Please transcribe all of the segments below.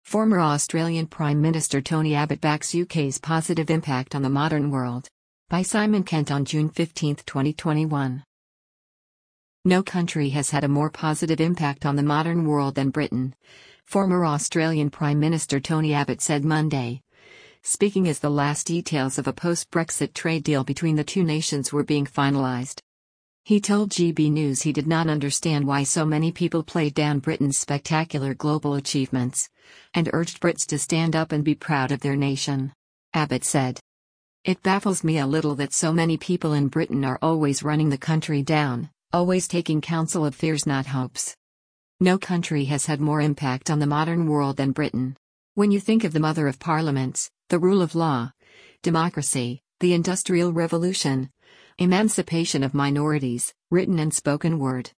Former Australian Prime Minister Tony Abbott backs UK's positive impact on the modern world. By Simon Kent on June 15, 2021. No country has had a more positive impact on the modern world than Britain, former Australian Prime Minister Tony Abbott said Monday, speaking as the last details of a post-Brexit trade deal between the two nations were being finalised. He told GB News he did not understand why so many people played down Britain's spectacular global achievements, and urged Brits to stand up and be proud of their nation. Abbott said, "It baffles me a little that so many people in Britain are always running the country down, always taking counsel of fears not hopes. No country has had more impact on the modern world than Britain. When you think of the mother of parliaments, the rule of law, democracy, the Industrial Revolution, emancipation of minorities, written and spoken word."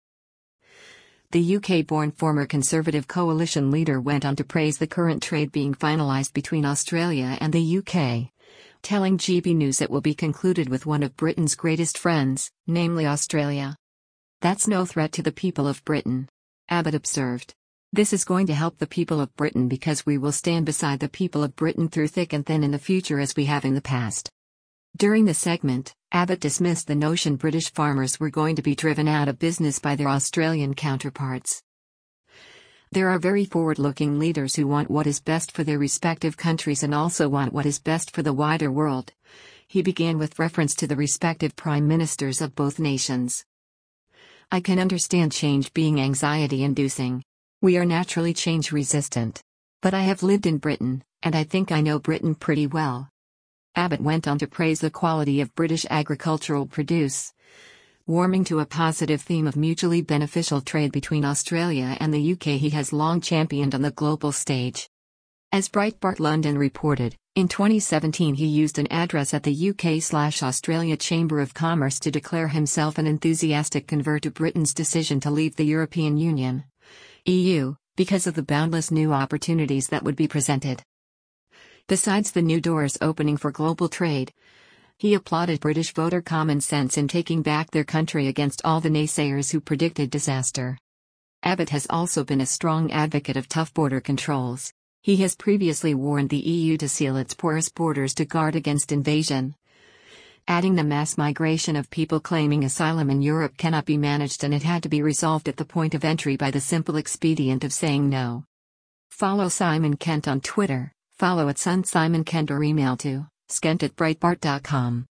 The UK-born former Conservative coalition leader went on to praise the current trade being finalised between Australia and the UK, telling GB News it will be concluded with one of Britain's greatest friends, namely Australia. "That's no threat to the people of Britain," Abbott observed. "This is going to help the people of Britain because we will stand beside the people of Britain through thick and thin in the future as we have in the past." During the segment, Abbott dismissed the notion British farmers were going to be driven out of business by their Australian counterparts. "There are very forward-looking leaders who want what is best for their respective countries and also want what is best for the wider world," he began with reference to the respective prime ministers of both nations. "I can understand change being anxiety-inducing. We are naturally change-resistant. But I have lived in Britain, and I think I know Britain pretty well." Abbott went on to praise the quality of British agricultural produce, warming to a positive theme of mutually beneficial trade between Australia and the UK he has long championed on the global stage. As Breitbart London reported, in 2017 he used an address at the UK/Australia Chamber of Commerce to declare himself an enthusiastic convert to Britain's decision to leave the European Union, EU, because of the boundless new opportunities that would be presented. Besides the new doors opening for global trade, he applauded British voter common sense in taking back their country against all the naysayers who predicted disaster. Abbott has also been a strong advocate of tough border controls. He has previously warned the EU to seal its porous borders to guard against invasion, adding the mass migration of people claiming asylum in Europe cannot be managed and it had to be resolved at the point of entry by the simple expedient of saying no. Follow Simon Kent on Twitter. Follow @SunSimonKent or email to skent@breitbart.com.